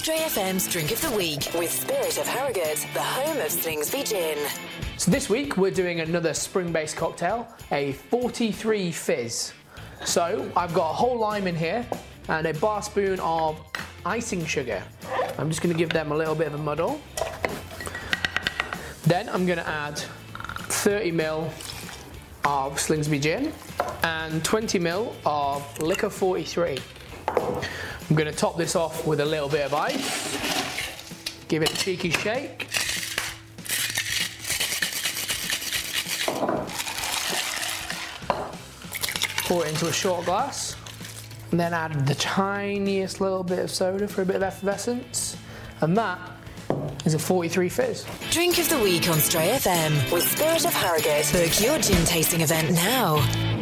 Stray FM's Drink of the Week with Spirit of Harrogate, the home of Slingsby Gin. So this week we're doing another spring-based cocktail, a 43 Fizz. So I've got a whole lime in here and a bar spoon of icing sugar. I'm just going to give them a little bit of a muddle. Then I'm going to add 30ml of Slingsby Gin and 20ml of Liquor 43. I'm going to top this off with a little bit of ice, give it a cheeky shake. Pour it into a short glass, and then add the tiniest little bit of soda for a bit of effervescence, and that is a 43 Fizz. Drink of the Week on Stray FM with Spirit of Harrogate. Book your gin tasting event now.